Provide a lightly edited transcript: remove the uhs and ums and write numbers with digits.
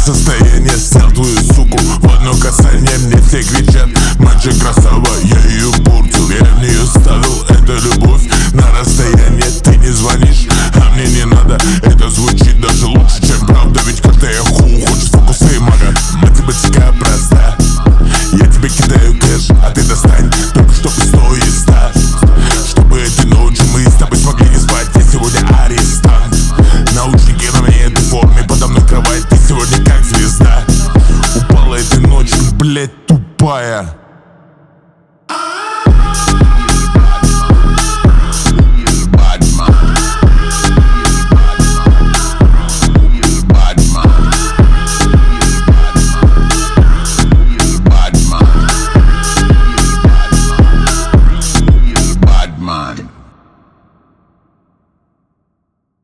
состояние, снял твою суку. В одно касание мне все кричат: мальчик красава, я ее портил, я в нее ставил, это любовь на расстояние. Ты не звонишь, а мне не надо, это звучит даже лучше, чем правда. Ведь как-то я хочешь фокусы мага. Математика проста, я тебе кидаю кэш, а ты достань только что пустое из 100. Чтобы этой ночью мы с тобой смогли не спать. Я сегодня арестант, наушники на мне этой форме, подо мной кровать. Ты сегодня как звезда, упала этой ночью, блять, тупая.